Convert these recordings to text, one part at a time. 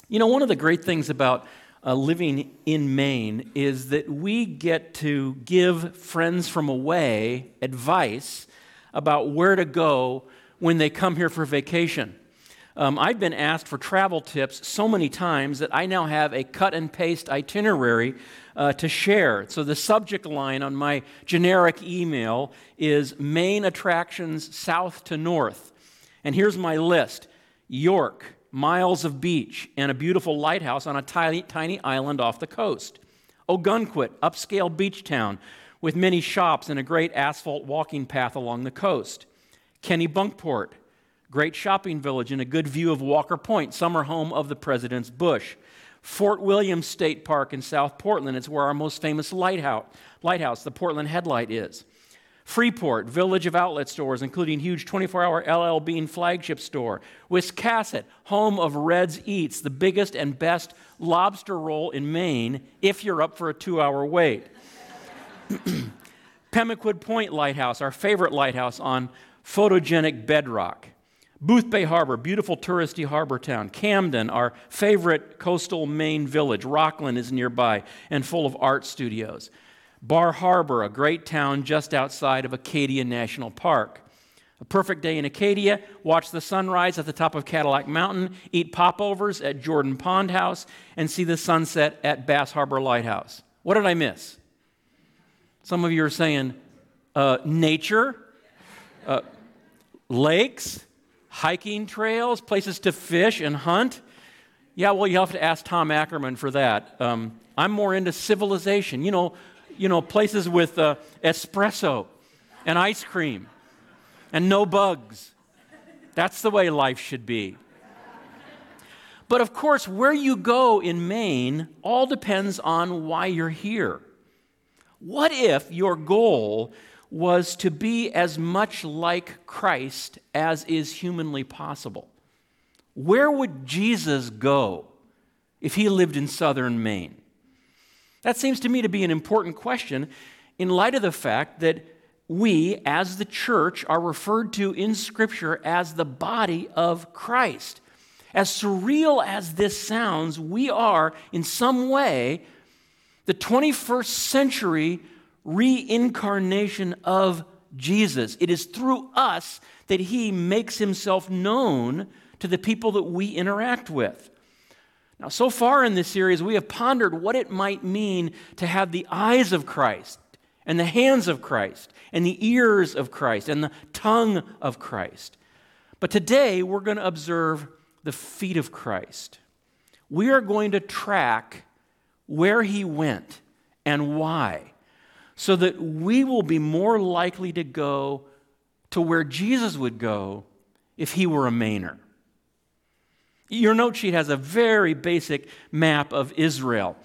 You know, one of the great things about living in Maine is that we get to give friends from away advice about where to go when they come here for vacation. I've been asked for travel tips so many times that I now have a cut and paste itinerary to share. So the subject line on my generic email is Maine attractions south to north. And here's my list: York, miles of beach, and a beautiful lighthouse on a tiny island off the coast. Ogunquit, upscale beach town with many shops and a great asphalt walking path along the coast. Kennebunkport, great shopping village and a good view of Walker Point, summer home of the President's Bush. Fort William State Park in South Portland is where our most famous lighthouse, the Portland Headlight, is. Freeport, village of outlet stores, including huge 24-hour LL Bean flagship store. Wiscasset, home of Red's Eats, the biggest and best lobster roll in Maine, if you're up for a 2-hour wait. Pemaquid Point Lighthouse, our favorite lighthouse on photogenic bedrock. Boothbay Harbor, beautiful touristy harbor town. Camden, our favorite coastal Maine village. Rockland is nearby and full of art studios. Bar Harbor, a great town just outside of Acadia National Park. A perfect day in Acadia, watch the sunrise at the top of Cadillac Mountain, eat popovers at Jordan Pond House, and see the sunset at Bass Harbor Lighthouse. What did I miss? Some of you are saying nature, lakes, hiking trails, places to fish and hunt. Yeah, well, you have to ask Tom Ackerman for that. I'm more into civilization. You know, places with espresso and ice cream and no bugs. That's the way life should be. But of course, where you go in Maine all depends on why you're here. What if your goal was to be as much like Christ as is humanly possible? Where would Jesus go if he lived in southern Maine? That seems to me to be an important question in light of the fact that we, as the church, are referred to in Scripture as the body of Christ. As surreal as this sounds, we are, in some way, the 21st century reincarnation of Jesus. It is through us that he makes himself known to the people that we interact with. Now, so far in this series, we have pondered what it might mean to have the eyes of Christ and the hands of Christ and the ears of Christ and the tongue of Christ. But today, we're going to observe the feet of Christ. We are going to track where he went and why, so that we will be more likely to go to where Jesus would go if he were a Mainer. Your note sheet has a very basic map of Israel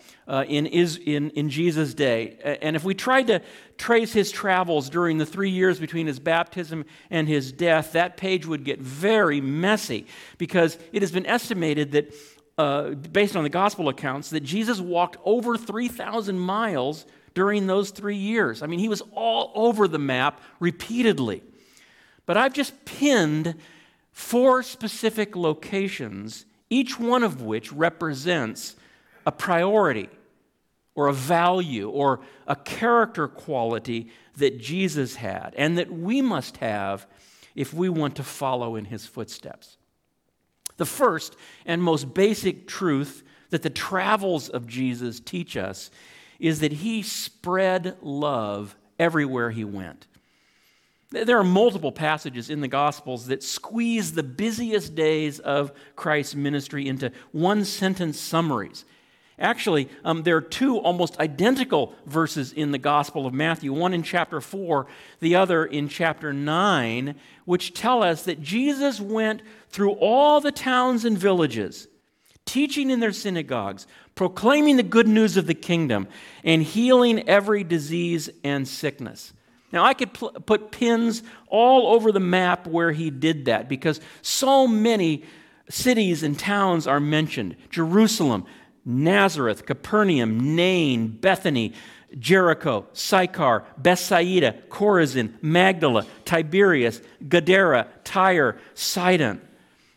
in Jesus' day. And if we tried to trace his travels during the 3 years between his baptism and his death, that page would get very messy, because it has been estimated that, based on the gospel accounts, that Jesus walked over 3,000 miles during those 3 years. I mean, he was all over the map repeatedly. But I've just pinned 4 specific locations, each one of which represents a priority or a value or a character quality that Jesus had and that we must have if we want to follow in his footsteps. The first and most basic truth that the travels of Jesus teach us is that he spread love everywhere he went. There are multiple passages in the Gospels that squeeze the busiest days of Christ's ministry into one-sentence summaries. Actually, there are 2 almost identical verses in the Gospel of Matthew, one in chapter 4, the other in chapter 9, which tell us that Jesus went through all the towns and villages, teaching in their synagogues, proclaiming the good news of the kingdom, and healing every disease and sickness. Now, I could put pins all over the map where he did that, because so many cities and towns are mentioned: Jerusalem, Nazareth, Capernaum, Nain, Bethany, Jericho, Sychar, Bethsaida, Chorazin, Magdala, Tiberias, Gadara, Tyre, Sidon.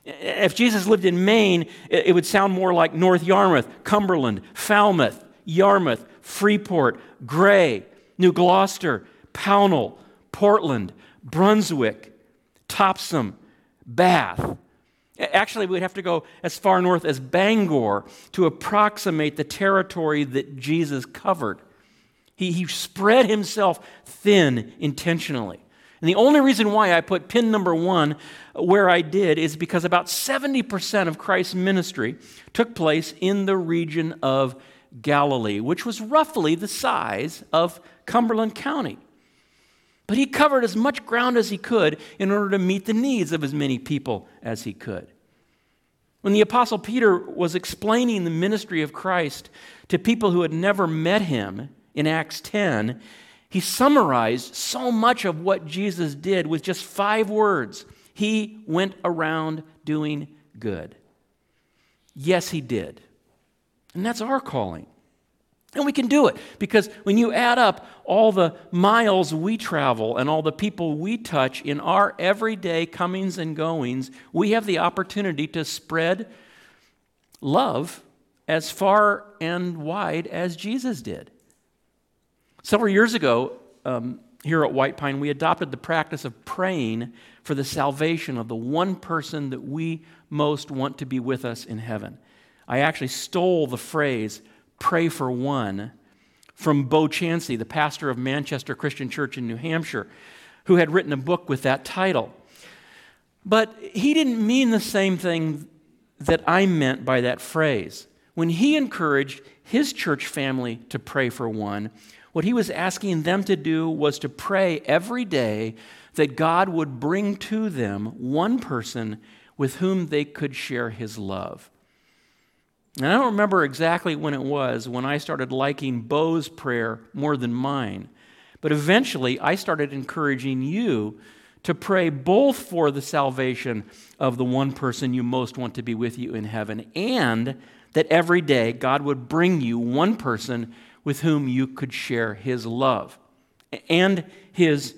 If Jesus lived in Maine, it would sound more like North Yarmouth, Cumberland, Falmouth, Yarmouth, Freeport, Gray, New Gloucester, Pownell, Portland, Brunswick, Topsom, Bath. Actually, we'd have to go as far north as Bangor to approximate the territory that Jesus covered. He spread himself thin intentionally. And the only reason why I put pin number 1 where I did is because about 70% of Christ's ministry took place in the region of Galilee, which was roughly the size of Cumberland County. But he covered as much ground as he could in order to meet the needs of as many people as he could. When the Apostle Peter was explaining the ministry of Christ to people who had never met him in Acts 10, he summarized so much of what Jesus did with just 5 words. He went around doing good. Yes, he did. And that's our calling. And we can do it because when you add up all the miles we travel and all the people we touch in our everyday comings and goings, we have the opportunity to spread love as far and wide as Jesus did. Several years ago, here at White Pine, we adopted the practice of praying for the salvation of the one person that we most want to be with us in heaven. I actually stole the phrase, "pray for one," from Bo Chansey, the pastor of Manchester Christian Church in New Hampshire, who had written a book with that title. But he didn't mean the same thing that I meant by that phrase. When he encouraged his church family to pray for one, what he was asking them to do was to pray every day that God would bring to them one person with whom they could share his love. And I don't remember exactly when it was when I started liking Bo's prayer more than mine, but eventually I started encouraging you to pray both for the salvation of the one person you most want to be with you in heaven, and that every day God would bring you one person with whom you could share his love and his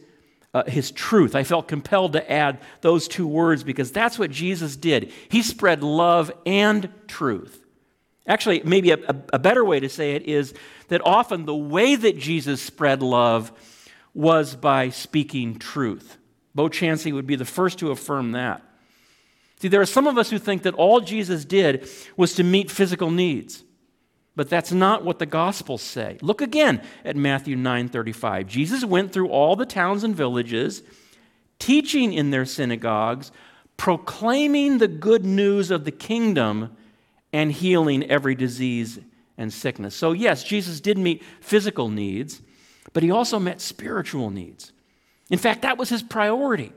truth. I felt compelled to add those 2 words because that's what Jesus did. He spread love and truth. Actually, maybe a better way to say it is that often the way that Jesus spread love was by speaking truth. Bo Chansey would be the first to affirm that. See, there are some of us who think that all Jesus did was to meet physical needs. But that's not what the Gospels say. Look again at Matthew 9:35. Jesus went through all the towns and villages, teaching in their synagogues, proclaiming the good news of the kingdom, and healing every disease and sickness. So yes, Jesus did meet physical needs, but he also met spiritual needs. In fact, that was his priority.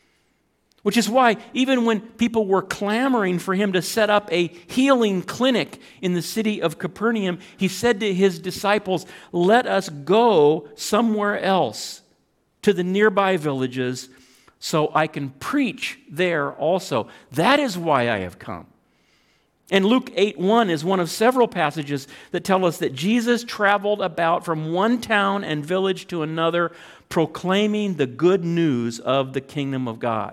Which is why even when people were clamoring for him to set up a healing clinic in the city of Capernaum, he said to his disciples, "Let us go somewhere else to the nearby villages so I can preach there also. That is why I have come." And Luke 8:1 is one of several passages that tell us that Jesus traveled about from one town and village to another, proclaiming the good news of the kingdom of God.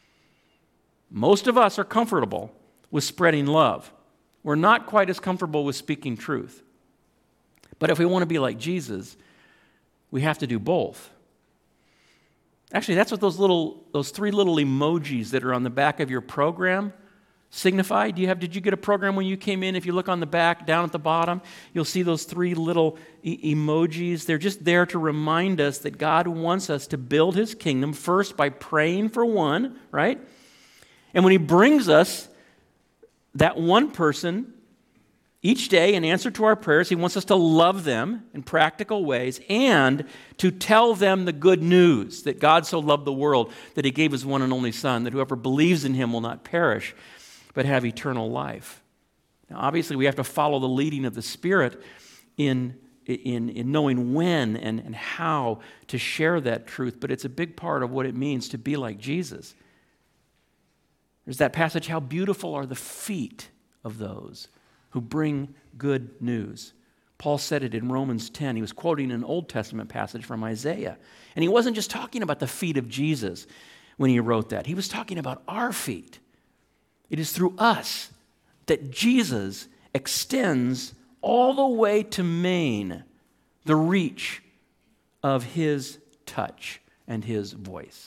Most of us are comfortable with spreading love. We're not quite as comfortable with speaking truth. But if we want to be like Jesus, we have to do both. Actually, that's what those 3 little emojis that are on the back of your program signify. Did you get a program when you came in? If you look on the back, down at the bottom, you'll see those 3 little emojis. They're just there to remind us that God wants us to build his kingdom first by praying for one, right? And when he brings us that one person each day in answer to our prayers, he wants us to love them in practical ways and to tell them the good news that God so loved the world that he gave his one and only Son, that whoever believes in him will not perish but have eternal life. Now, obviously, we have to follow the leading of the Spirit in knowing when and how to share that truth, but it's a big part of what it means to be like Jesus. There's that passage, how beautiful are the feet of those who bring good news. Paul said it in Romans 10. He was quoting an Old Testament passage from Isaiah. And he wasn't just talking about the feet of Jesus when he wrote that. He was talking about our feet. It is through us that Jesus extends all the way to Maine the reach of his touch and his voice.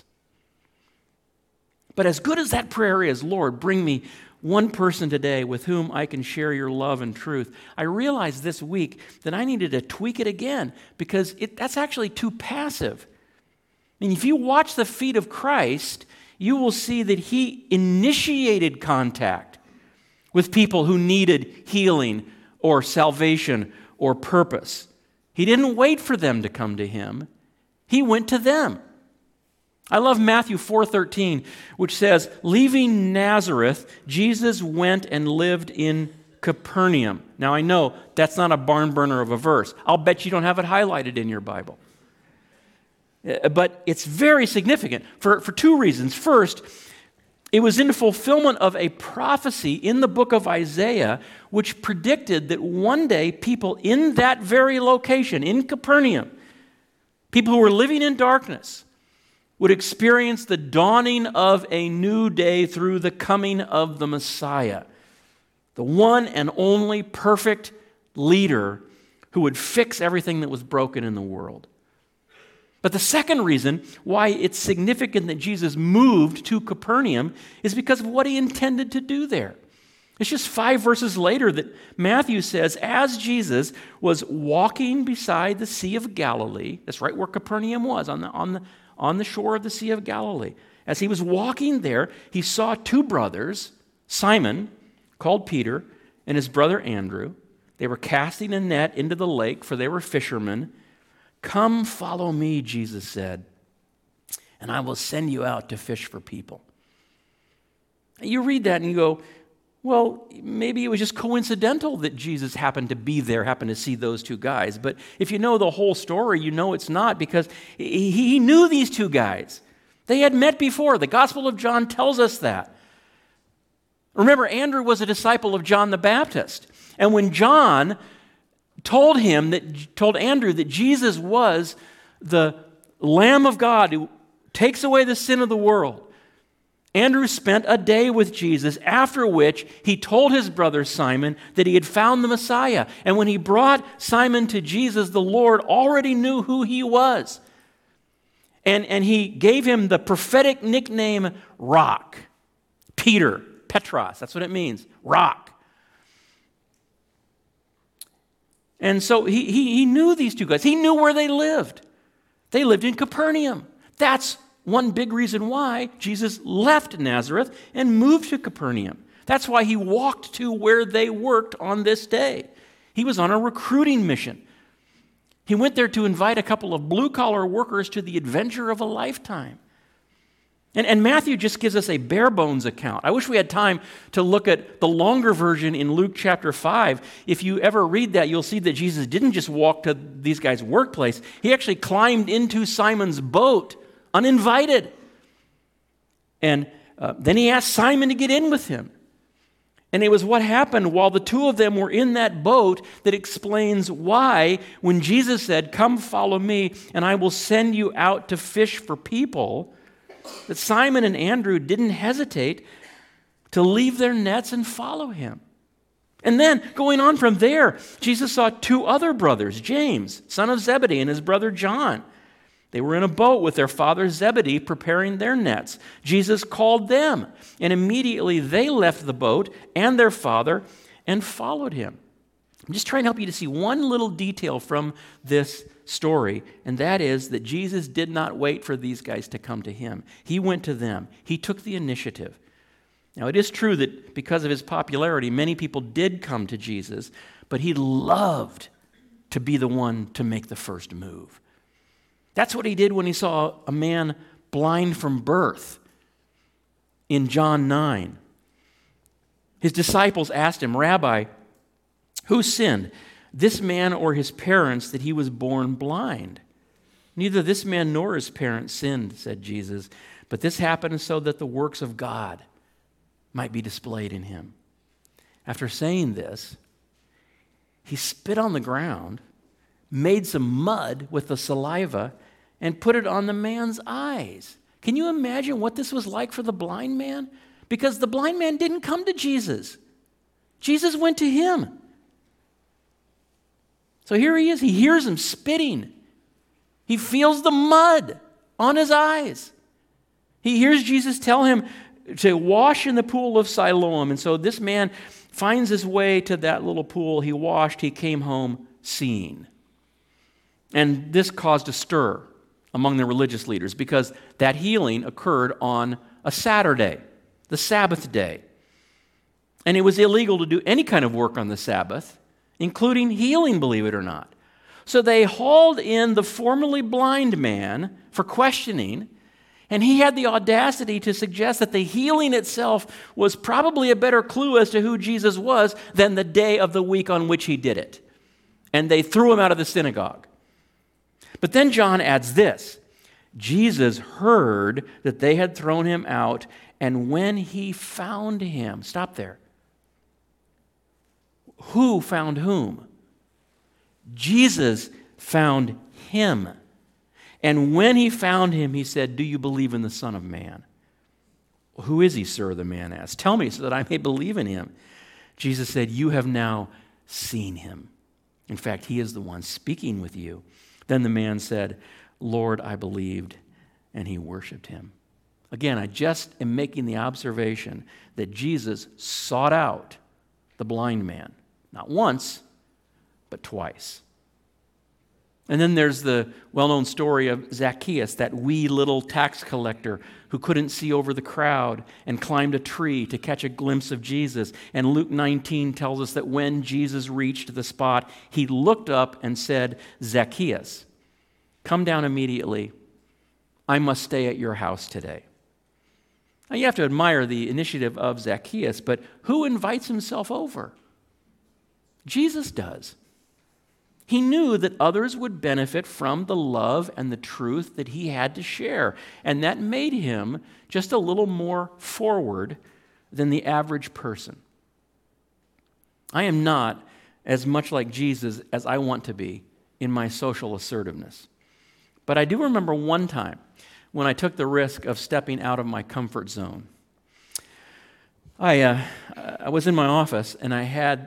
But as good as that prayer is, Lord, bring me one person today with whom I can share your love and truth, I realized this week that I needed to tweak it again because that's actually too passive. I mean, if you watch the feet of Christ, you will see that he initiated contact with people who needed healing or salvation or purpose. He didn't wait for them to come to him. He went to them. I love Matthew 4:13, which says, leaving Nazareth, Jesus went and lived in Capernaum. Now I know that's not a barn burner of a verse. I'll bet you don't have it highlighted in your Bible. But it's very significant for two reasons. First, it was in fulfillment of a prophecy in the book of Isaiah, which predicted that one day people in that very location, in Capernaum, people who were living in darkness, would experience the dawning of a new day through the coming of the Messiah, the one and only perfect leader who would fix everything that was broken in the world. But the second reason why it's significant that Jesus moved to Capernaum is because of what he intended to do there. It's just 5 verses later that Matthew says, as Jesus was walking beside the Sea of Galilee, that's right where Capernaum was, on the shore of the Sea of Galilee. As he was walking there, he saw 2 brothers, Simon, called Peter, and his brother Andrew. They were casting a net into the lake, for they were fishermen. Come follow me, Jesus said, and I will send you out to fish for people. You read that and you go, well, maybe it was just coincidental that Jesus happened to be there, happened to see those 2 guys. But if you know the whole story, you know it's not, because he knew these 2 guys. They had met before. The Gospel of John tells us that. Remember, Andrew was a disciple of John the Baptist. And when John told Andrew that Jesus was the Lamb of God who takes away the sin of the world, Andrew spent a day with Jesus, after which he told his brother Simon that he had found the Messiah. And when he brought Simon to Jesus, the Lord already knew who he was. And he gave him the prophetic nickname Rock. Peter, Petros, that's what it means, rock. And so he knew these 2 guys. He knew where they lived. They lived in Capernaum. That's one big reason why Jesus left Nazareth and moved to Capernaum. That's why he walked to where they worked on this day. He was on a recruiting mission. He went there to invite a couple of blue-collar workers to the adventure of a lifetime. And Matthew just gives us a bare-bones account. I wish we had time to look at the longer version in Luke chapter 5. If you ever read that, you'll see that Jesus didn't just walk to these guys' workplace. He actually climbed into Simon's boat, uninvited. And then he asked Simon to get in with him. And it was what happened while the 2 of them were in that boat that explains why, when Jesus said, come follow me, and I will send you out to fish for people, that Simon and Andrew didn't hesitate to leave their nets and follow him. And then, going on from there, Jesus saw 2 other brothers, James, son of Zebedee, and his brother John. They were in a boat with their father Zebedee preparing their nets. Jesus called them, and immediately they left the boat and their father and followed him. I'm just trying to help you to see one little detail from this story, and that is that Jesus did not wait for these guys to come to him. He went to them. He took the initiative. Now, it is true that because of his popularity, many people did come to Jesus, but he loved to be the one to make the first move. That's what he did when he saw a man blind from birth in John 9. His disciples asked him, Rabbi, who sinned, this man or his parents, that he was born blind? Neither this man nor his parents sinned, said Jesus, but this happened so that the works of God might be displayed in him. After saying this, he spit on the ground, made some mud with the saliva, and put it on the man's eyes. Can you imagine what this was like for the blind man? because the blind man didn't come to Jesus. Jesus went to him. So here he is. He hears him spitting. He feels the mud on his eyes. He hears Jesus tell him to wash in the pool of Siloam. And so this man finds his way to that little pool. He washed. He came home seeing. And this caused a stir among the religious leaders because that healing occurred on a Saturday, the Sabbath day. And it was illegal to do any kind of work on the Sabbath, including healing, believe it or not. So they hauled in the formerly blind man for questioning, and he had the audacity to suggest that the healing itself was probably a better clue as to who Jesus was than the day of the week on which he did it. And they threw him out of the synagogue. But then John adds this: Jesus heard that they had thrown him out, and when he found him, stop there. Who found whom? Jesus found him. And when he found him, he said, "Do you believe in the Son of Man?" "Who is he, sir?" the man asked. "Tell me so that I may believe in him." Jesus said, "You have now seen him. In fact, he is the one speaking with you." Then the man said, "Lord, I believed," and he worshiped him. Again, I just am making the observation that Jesus sought out the blind man, not once, but twice. And then there's the well-known story of Zacchaeus, that wee little tax collector who couldn't see over the crowd and climbed a tree to catch a glimpse of Jesus. And Luke 19 tells us that when Jesus reached the spot, he looked up and said, "Zacchaeus, come down immediately. I must stay at your house today." Now you have to admire the initiative of Zacchaeus, but who invites himself over? Jesus does. He knew that others would benefit from the love and the truth that he had to share, and that made him just a little more forward than the average person. I am not as much like Jesus as I want to be in my social assertiveness. But I do remember one time when I took the risk of stepping out of my comfort zone. I was in my office, and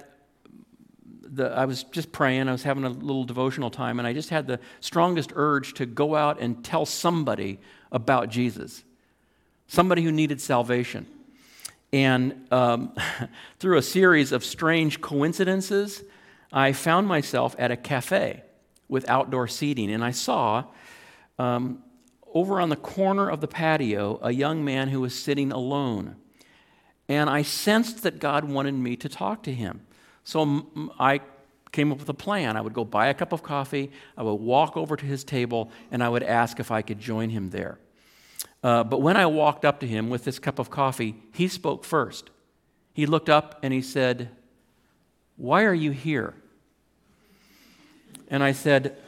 I was just praying. I was having a little devotional time, and I just had the strongest urge to go out and tell somebody about Jesus, somebody who needed salvation. And through a series of strange coincidences, I found myself at a cafe with outdoor seating, and I saw over on the corner of the patio a young man who was sitting alone. And I sensed that God wanted me to talk to him. So I came up with a plan. I would go buy a cup of coffee, I would walk over to his table, and I would ask if I could join him there. But when I walked up to him with this cup of coffee, he spoke first. He looked up and he said, "Why are you here?" And I said,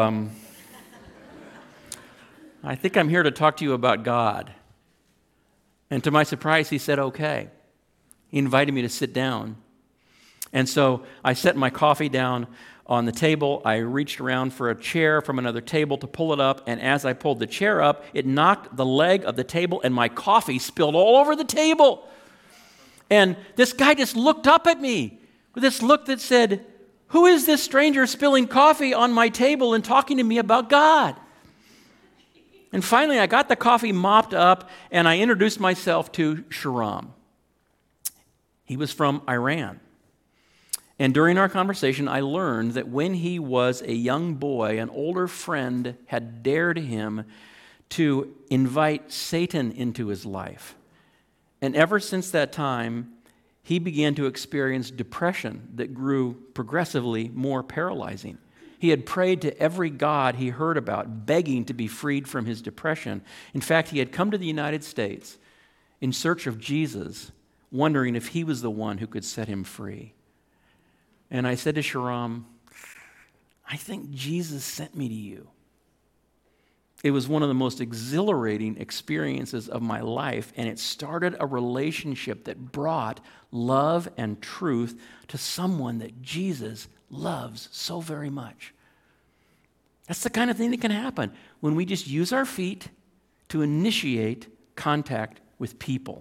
"I think I'm here to talk to you about God." And to my surprise, he said, "Okay." He invited me to sit down. And so I set my coffee down on the table. I reached around for a chair from another table to pull it up, and as I pulled the chair up, it knocked the leg of the table, and my coffee spilled all over the table. And this guy just looked up at me with this look that said, "Who is this stranger spilling coffee on my table and talking to me about God?" And finally, I got the coffee mopped up, and I introduced myself to Sharam. He was from Iran. And during our conversation, I learned that when he was a young boy, an older friend had dared him to invite Satan into his life. And ever since that time, he began to experience depression that grew progressively more paralyzing. He had prayed to every god he heard about, begging to be freed from his depression. In fact, he had come to the United States in search of Jesus, wondering if he was the one who could set him free. And I said to Sharam, "I think Jesus sent me to you." It was one of the most exhilarating experiences of my life, and it started a relationship that brought love and truth to someone that Jesus loves so very much. That's the kind of thing that can happen when we just use our feet to initiate contact with people.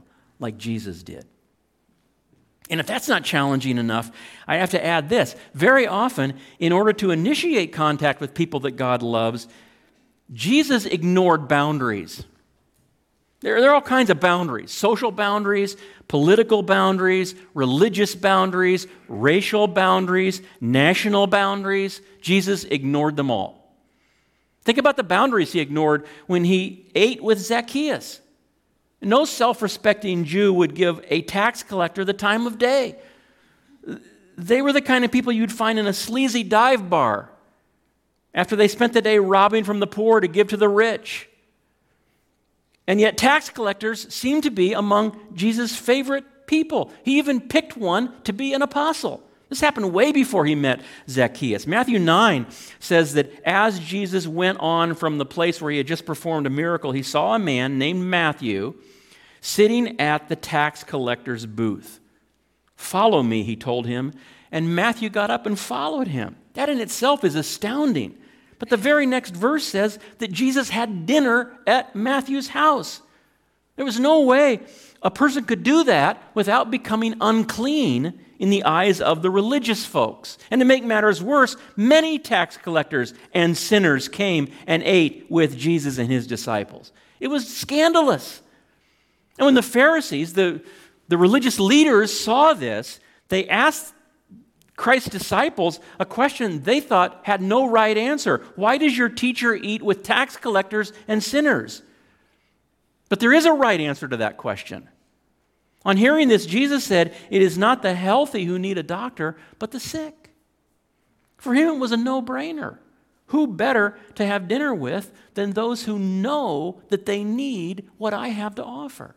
like Jesus did. And if that's not challenging enough, I have to add this. Very often, in order to initiate contact with people that God loves, Jesus ignored boundaries. There are all kinds of boundaries: social boundaries, political boundaries, religious boundaries, racial boundaries, national boundaries. Jesus ignored them all. Think about the boundaries he ignored when he ate with Zacchaeus. No self-respecting Jew would give a tax collector the time of day. They were the kind of people you'd find in a sleazy dive bar after they spent the day robbing from the poor to give to the rich. And yet tax collectors seem to be among Jesus' favorite people. He even picked one to be an apostle. This happened way before he met Zacchaeus. Matthew 9 says that as Jesus went on from the place where he had just performed a miracle, he saw a man named Matthew sitting at the tax collector's booth. "Follow me," he told him, and Matthew got up and followed him. That in itself is astounding. But the very next verse says that Jesus had dinner at Matthew's house. There was no way a person could do that without becoming unclean in the eyes of the religious folks. And to make matters worse, many tax collectors and sinners came and ate with Jesus and his disciples. It was scandalous. And when the Pharisees, the religious leaders, saw this, they asked Christ's disciples a question they thought had no right answer. "Why does your teacher eat with tax collectors and sinners?" But there is a right answer to that question. On hearing this, Jesus said, "It is not the healthy who need a doctor, but the sick." For him, it was a no-brainer. Who better to have dinner with than those who know that they need what I have to offer?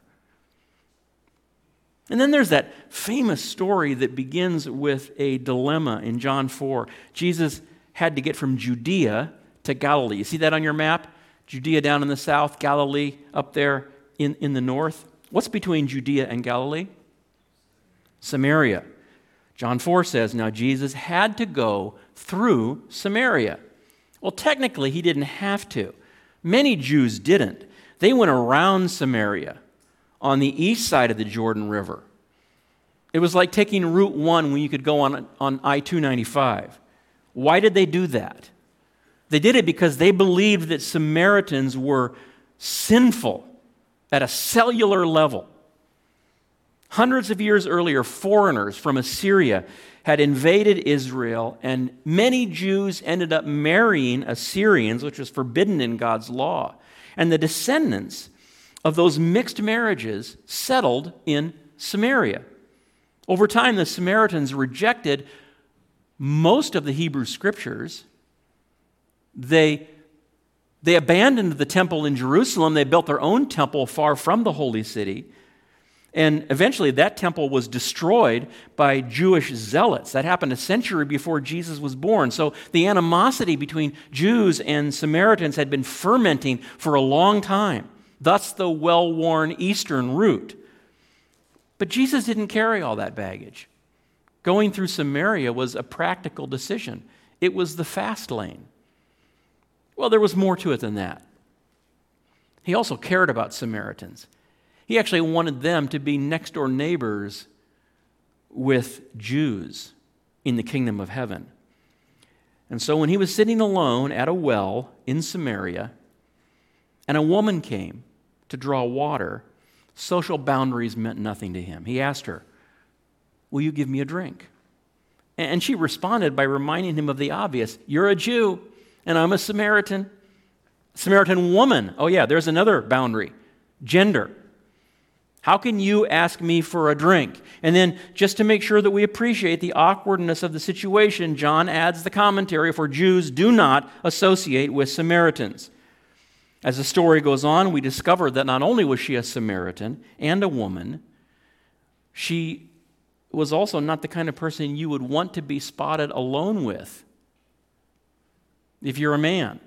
And then there's that famous story that begins with a dilemma in John 4. Jesus had to get from Judea to Galilee. You see that on your map? Judea down in the south, Galilee up there in the north. What's between Judea and Galilee? Samaria. John 4 says, now Jesus had to go through Samaria. Well, technically, he didn't have to. Many Jews didn't. They went around Samaria on the east side of the Jordan River. It was like taking Route 1 when you could go on I-295. Why did they do that? They did it because they believed that Samaritans were sinful at a cellular level. Hundreds of years earlier, foreigners from Assyria had invaded Israel, and many Jews ended up marrying Assyrians, which was forbidden in God's law. And the descendants of those mixed marriages settled in Samaria. Over time, the Samaritans rejected most of the Hebrew scriptures. They abandoned the temple in Jerusalem. They built their own temple far from the holy city. And eventually that temple was destroyed by Jewish zealots. That happened a century before Jesus was born. So the animosity between Jews and Samaritans had been fermenting for a long time. Thus the well-worn eastern route. But Jesus didn't carry all that baggage. Going through Samaria was a practical decision. It was the fast lane. Well, there was more to it than that. He also cared about Samaritans. He actually wanted them to be next-door neighbors with Jews in the kingdom of heaven. And so when he was sitting alone at a well in Samaria, and a woman came to draw water, social boundaries meant nothing to him. He asked her, "Will you give me a drink?" And she responded by reminding him of the obvious. "You're a Jew, and I'm a Samaritan." Samaritan woman. Oh yeah, there's another boundary. Gender. How can you ask me for a drink? And then, just to make sure that we appreciate the awkwardness of the situation, John adds the commentary, for Jews do not associate with Samaritans. As the story goes on, we discover that not only was she a Samaritan and a woman, she was also not the kind of person you would want to be spotted alone with if you're a man.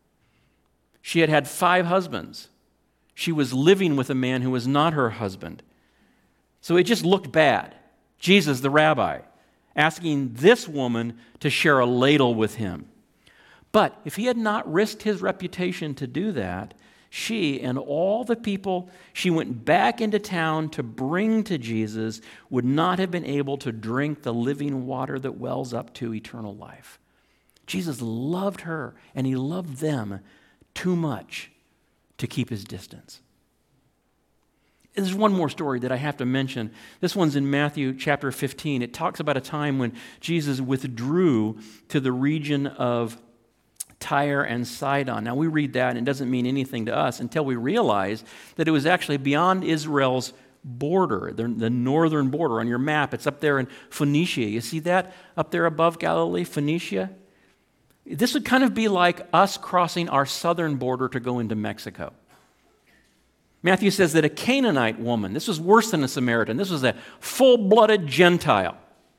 She had had 5 husbands. She was living with a man who was not her husband. So it just looked bad. Jesus, the rabbi, asking this woman to share a ladle with him. But if he had not risked his reputation to do that, she and all the people she went back into town to bring to Jesus would not have been able to drink the living water that wells up to eternal life. Jesus loved her, and he loved them too much to keep his distance. There's one more story that I have to mention. This one's in Matthew chapter 15. It talks about a time when Jesus withdrew to the region of Tyre and Sidon. Now we read that and it doesn't mean anything to us until we realize that it was actually beyond Israel's border, the northern border. On your map, it's up there in Phoenicia. You see that up there above Galilee, Phoenicia? This would kind of be like us crossing our southern border to go into Mexico. Matthew says that a Canaanite woman, this was worse than a Samaritan, this was a full-blooded Gentile.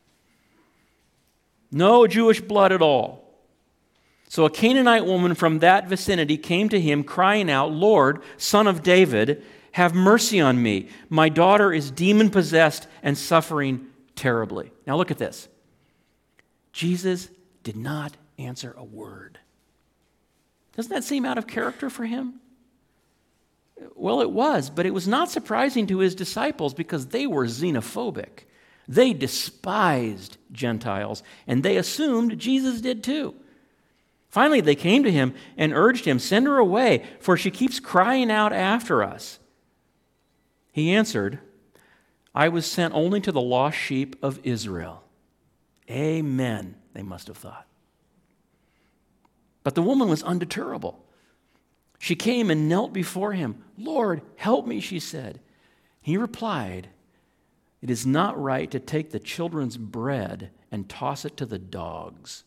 No Jewish blood at all. So a Canaanite woman from that vicinity came to him crying out, "Lord, Son of David, have mercy on me. My daughter is demon-possessed and suffering terribly." Now look at this. Jesus did not answer a word. Doesn't that seem out of character for him? Well, it was, but it was not surprising to his disciples because they were xenophobic. They despised Gentiles, and they assumed Jesus did too. Finally, they came to him and urged him, "Send her away, for she keeps crying out after us." He answered, "I was sent only to the lost sheep of Israel." Amen, they must have thought. But the woman was undeterrable. She came and knelt before him. "Lord, help me," she said. He replied, "It is not right to take the children's bread and toss it to the dogs."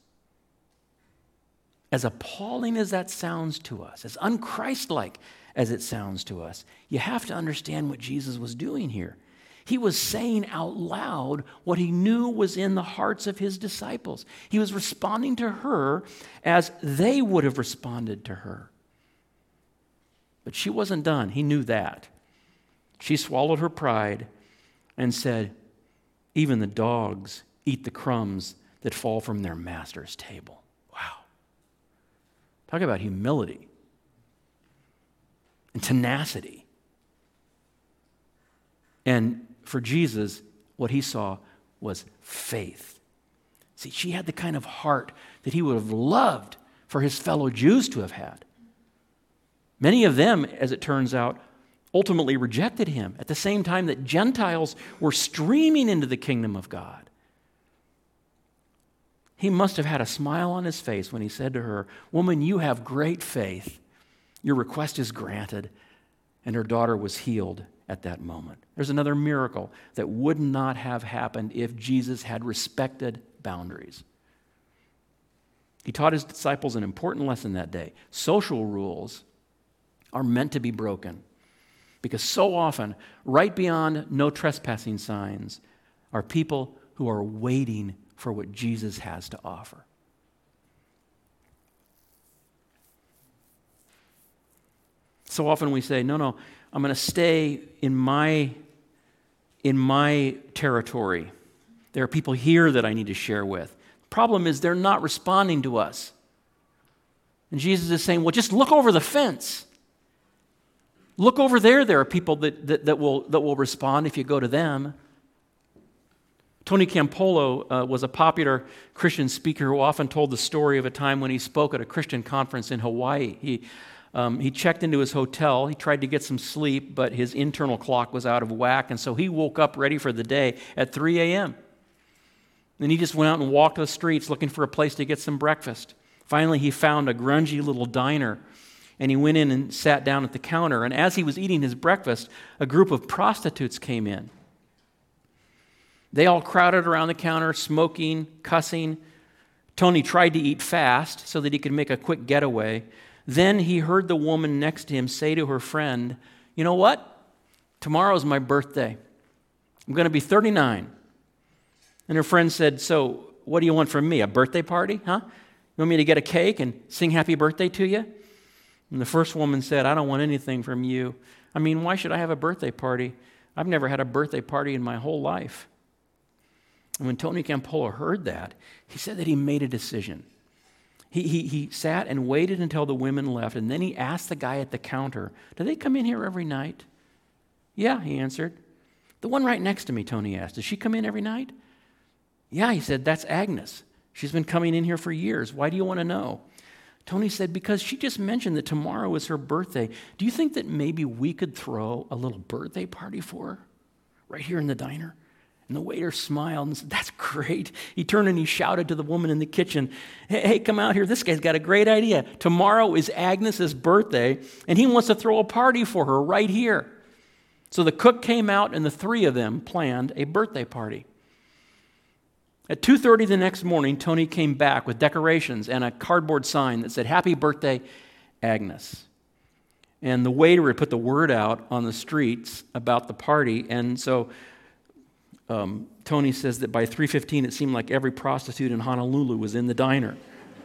As appalling as that sounds to us, as unchristlike as it sounds to us, you have to understand what Jesus was doing here. He was saying out loud what he knew was in the hearts of his disciples. He was responding to her as they would have responded to her. But she wasn't done. He knew that. She swallowed her pride and said, "Even the dogs eat the crumbs that fall from their master's table." Wow. Talk about humility and tenacity. And for Jesus, what he saw was faith. See, she had the kind of heart that he would have loved for his fellow Jews to have had. Many of them, as it turns out, ultimately rejected him at the same time that Gentiles were streaming into the kingdom of God. He must have had a smile on his face when he said to her, "Woman, you have great faith. Your request is granted." And her daughter was healed at that moment. There's another miracle that would not have happened if Jesus had respected boundaries. He taught his disciples an important lesson that day. Social rules are meant to be broken because so often, right beyond no trespassing signs, are people who are waiting for what Jesus has to offer. So often we say, no, I'm going to stay in my territory. There are people here that I need to share with. Problem is they're not responding to us. And Jesus is saying, well, just look over the fence. Look over there. There are people that will respond if you go to them. Tony Campolo was a popular Christian speaker who often told the story of a time when he spoke at a Christian conference in Hawaii. He checked into his hotel. He tried to get some sleep, but his internal clock was out of whack, and so he woke up ready for the day at 3 a.m. Then he just went out and walked the streets looking for a place to get some breakfast. Finally, he found a grungy little diner, and he went in and sat down at the counter. And as he was eating his breakfast, a group of prostitutes came in. They all crowded around the counter, smoking, cussing. Tony tried to eat fast so that he could make a quick getaway. Then he heard the woman next to him say to her friend, "You know what? Tomorrow's my birthday. I'm going to be 39. And her friend said, "So what do you want from me? A birthday party, huh? You want me to get a cake and sing happy birthday to you?" And the first woman said, "I don't want anything from you. I mean, why should I have a birthday party? I've never had a birthday party in my whole life." And when Tony Campolo heard that, he said that he made a decision. He sat and waited until the women left, and then he asked the guy at the counter, "Do they come in here every night?" "Yeah," he answered. "The one right next to me," Tony asked, "does she come in every night?" "Yeah," he said, "that's Agnes. She's been coming in here for years. Why do you want to know?" Tony said, "Because she just mentioned that tomorrow is her birthday. Do you think that maybe we could throw a little birthday party for her right here in the diner?" And the waiter smiled and said, "That's great." He turned and he shouted to the woman in the kitchen, hey, come out here. This guy's got a great idea. Tomorrow is Agnes's birthday, and he wants to throw a party for her right here." So the cook came out, and the three of them planned a birthday party. At 2:30 the next morning, Tony came back with decorations and a cardboard sign that said, "Happy birthday, Agnes." And the waiter had put the word out on the streets about the party, and so Tony says that by 3:15 it seemed like every prostitute in Honolulu was in the diner.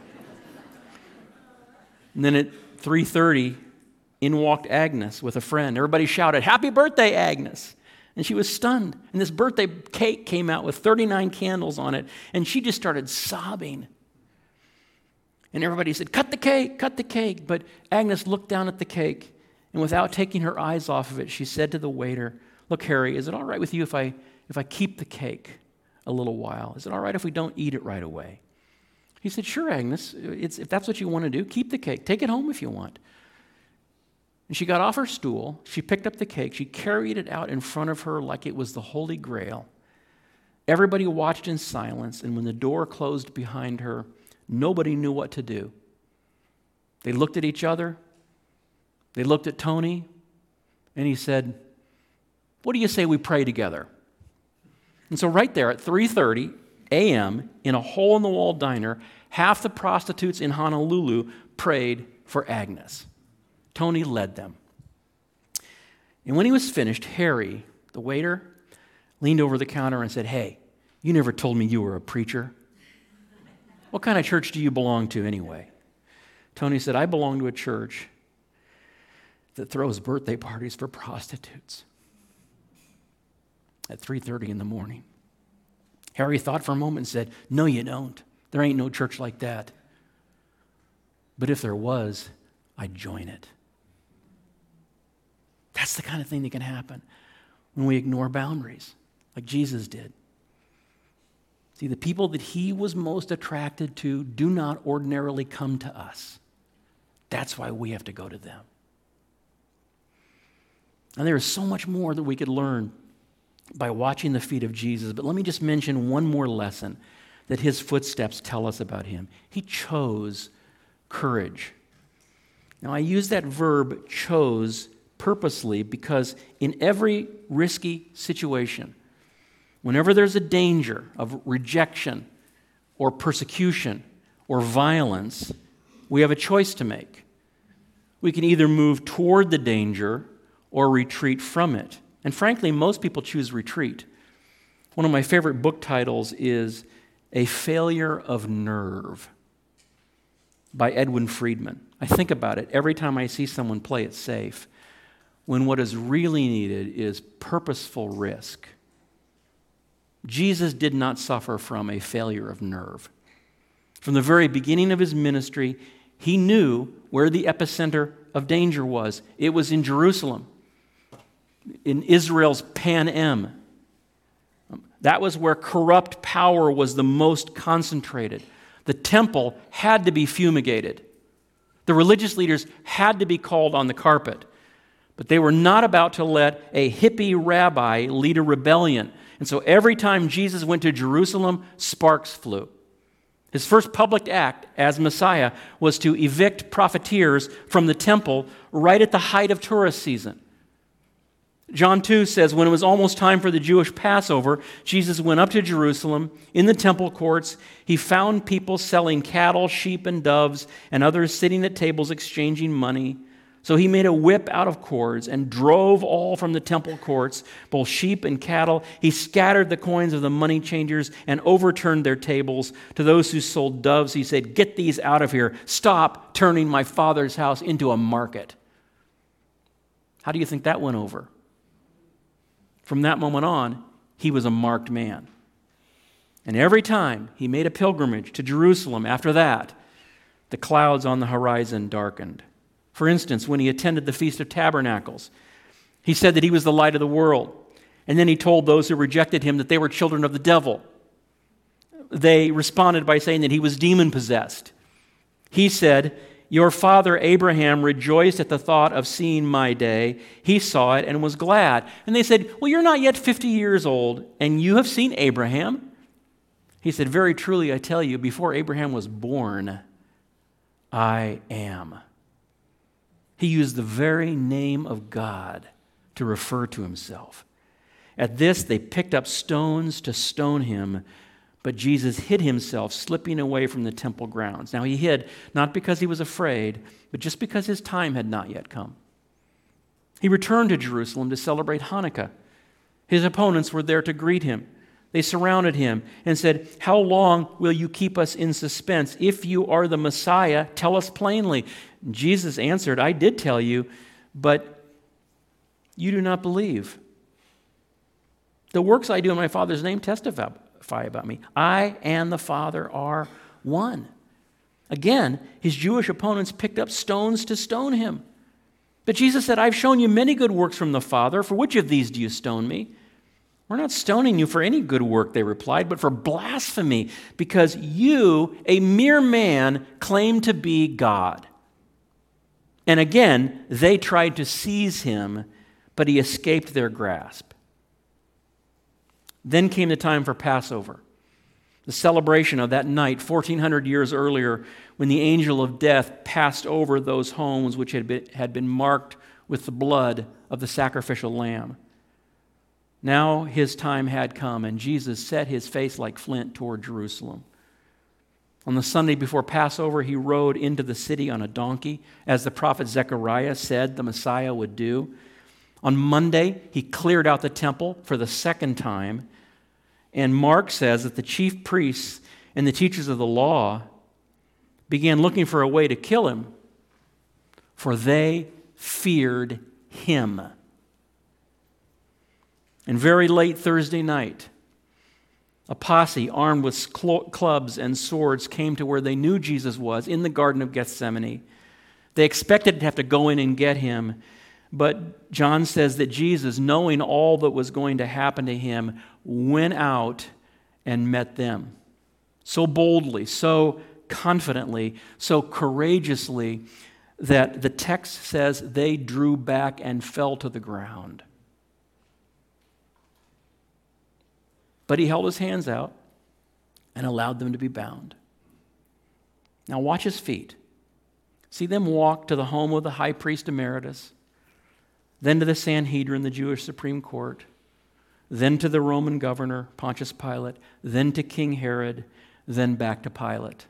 And then at 3:30, in walked Agnes with a friend. Everybody shouted, "Happy birthday, Agnes." And she was stunned. And this birthday cake came out with 39 candles on it, and she just started sobbing. And everybody said, "Cut the cake, cut the cake." But Agnes looked down at the cake, and without taking her eyes off of it, she said to the waiter, "Look, Harry, is it all right with you if I keep the cake a little while? Is it all right if we don't eat it right away?" He said, "Sure, Agnes, if that's what you want to do, keep the cake. Take it home if you want." And she got off her stool, she picked up the cake, she carried it out in front of her like it was the Holy Grail. Everybody watched in silence, and when the door closed behind her, nobody knew what to do. They looked at each other, they looked at Tony, and he said, "What do you say we pray together?" And so right there at 3:30 a.m. in a hole-in-the-wall diner, half the prostitutes in Honolulu prayed for Agnes. Tony led them. And when he was finished, Harry, the waiter, leaned over the counter and said, "Hey, you never told me you were a preacher. What kind of church do you belong to anyway?" Tony said, "I belong to a church that throws birthday parties for prostitutes at 3:30 in the morning." Harry thought for a moment and said, "No, you don't. There ain't no church like that. But if there was, I'd join it." That's the kind of thing that can happen when we ignore boundaries, like Jesus did. See, the people that he was most attracted to do not ordinarily come to us. That's why we have to go to them. And there is so much more that we could learn by watching the feet of Jesus, but let me just mention one more lesson that his footsteps tell us about him. He chose courage. Now, I use that verb chose purposely because in every risky situation, whenever there's a danger of rejection or persecution or violence, we have a choice to make. We can either move toward the danger or retreat from it. And frankly, most people choose retreat. One of my favorite book titles is A Failure of Nerve by Edwin Friedman. I think about it every time I see someone play it safe, when what is really needed is purposeful risk. Jesus did not suffer from a failure of nerve. From the very beginning of his ministry, he knew where the epicenter of danger was. It was in Jerusalem, in Israel's Pan-Em. That was where corrupt power was the most concentrated. The temple had to be fumigated. The religious leaders had to be called on the carpet. But they were not about to let a hippie rabbi lead a rebellion. And so every time Jesus went to Jerusalem, sparks flew. His first public act as Messiah was to evict profiteers from the temple right at the height of tourist season. John 2 says, when it was almost time for the Jewish Passover, Jesus went up to Jerusalem. In the temple courts, he found people selling cattle, sheep, and doves, and others sitting at tables exchanging money. So he made a whip out of cords and drove all from the temple courts, both sheep and cattle. He scattered the coins of the money changers and overturned their tables. To those who sold doves, he said, "Get these out of here. Stop turning my Father's house into a market." How do you think that went over? From that moment on, he was a marked man. And every time he made a pilgrimage to Jerusalem after that, the clouds on the horizon darkened. For instance, when he attended the Feast of Tabernacles, he said that he was the light of the world. And then he told those who rejected him that they were children of the devil. They responded by saying that he was demon-possessed. He said, "Your father Abraham rejoiced at the thought of seeing my day. He saw it and was glad." And they said, "Well, you're not yet 50 years old, and you have seen Abraham." He said, "Very truly, I tell you, before Abraham was born, I am." He used the very name of God to refer to himself. At this, they picked up stones to stone him, but Jesus hid himself, slipping away from the temple grounds. Now, he hid not because he was afraid, but just because his time had not yet come. He returned to Jerusalem to celebrate Hanukkah. His opponents were there to greet him. They surrounded him and said, "How long will you keep us in suspense? If you are the Messiah, tell us plainly." And Jesus answered, "I did tell you, but you do not believe. The works I do in my Father's name testify about me. I and the Father are one." Again, his Jewish opponents picked up stones to stone him. But Jesus said, "I've shown you many good works from the Father. For which of these do you stone me?" "We're not stoning you for any good work," they replied, "but for blasphemy, because you, a mere man, claim to be God." And again, they tried to seize him, but he escaped their grasp. Then came the time for Passover, the celebration of that night 1,400 years earlier when the angel of death passed over those homes which had been marked with the blood of the sacrificial lamb. Now his time had come, and Jesus set his face like flint toward Jerusalem. On the Sunday before Passover, he rode into the city on a donkey, as the prophet Zechariah said the Messiah would do. On Monday, he cleared out the temple for the second time. And Mark says that the chief priests and the teachers of the law began looking for a way to kill him, for they feared him. And very late Thursday night, a posse armed with clubs and swords came to where they knew Jesus was, in the Garden of Gethsemane. They expected to have to go in and get him, but John says that Jesus, knowing all that was going to happen to him, went out and met them. So boldly, so confidently, so courageously, that the text says they drew back and fell to the ground. But he held his hands out and allowed them to be bound. Now watch his feet. See them walk to the home of the high priest emeritus, then to the Sanhedrin, the Jewish Supreme Court, then to the Roman governor, Pontius Pilate, then to King Herod, then back to Pilate.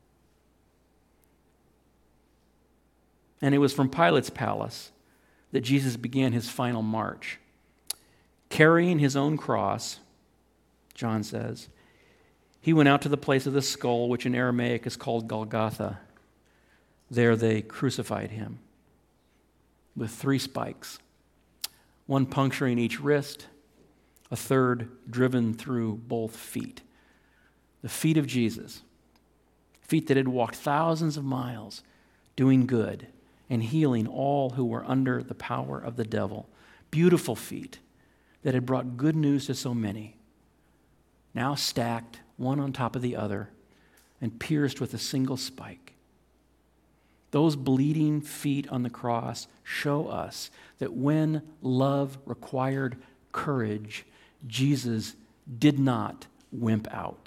And it was from Pilate's palace that Jesus began his final march. Carrying his own cross, John says, he went out to the place of the skull, which in Aramaic is called Golgotha. There they crucified him with 3 spikes, one puncturing each wrist, a third driven through both feet. The feet of Jesus, feet that had walked thousands of miles doing good and healing all who were under the power of the devil. Beautiful feet that had brought good news to so many, now stacked one on top of the other and pierced with a single spike. Those bleeding feet on the cross show us that when love required courage, Jesus did not wimp out.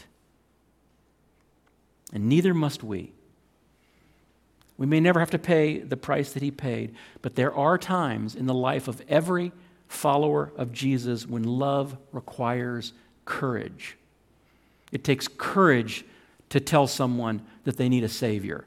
And neither must we. We may never have to pay the price that he paid, but there are times in the life of every follower of Jesus when love requires courage. It takes courage to tell someone that they need a Savior.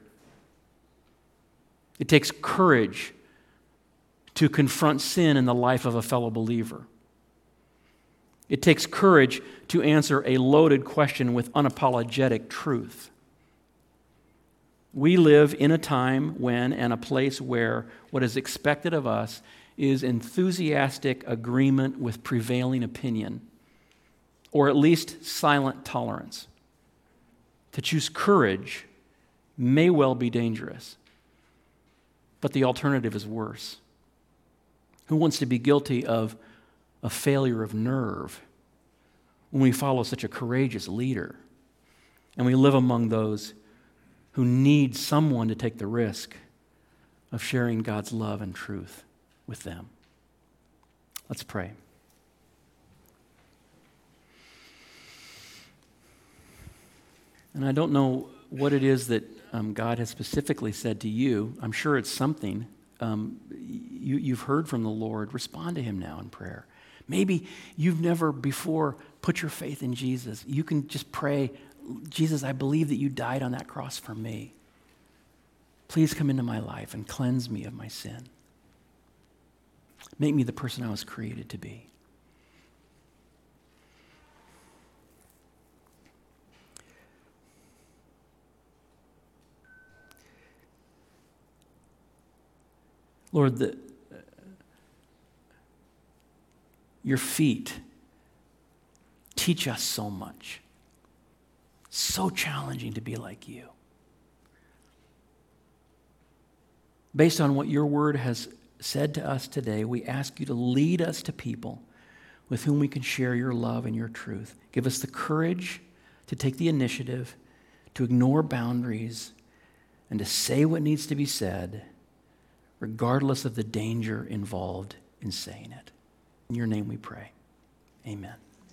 It takes courage to confront sin in the life of a fellow believer. It takes courage to answer a loaded question with unapologetic truth. We live in a time when and a place where what is expected of us is enthusiastic agreement with prevailing opinion, or at least silent tolerance. To choose courage may well be dangerous, but the alternative is worse. Who wants to be guilty of a failure of nerve when we follow such a courageous leader and we live among those who need someone to take the risk of sharing God's love and truth with them? Let's pray. And I don't know what it is that God has specifically said to you. I'm sure it's something. You've heard from the Lord. Respond to him now in prayer. Maybe you've never before put your faith in Jesus. You can just pray, Jesus, I believe that you died on that cross for me. Please come into my life and cleanse me of my sin. Make me the person I was created to be. Lord, your feet teach us so much. So challenging to be like you. Based on what your word has said to us today, we ask you to lead us to people with whom we can share your love and your truth. Give us the courage to take the initiative, to ignore boundaries, and to say what needs to be said, regardless of the danger involved in saying it. In your name we pray. Amen.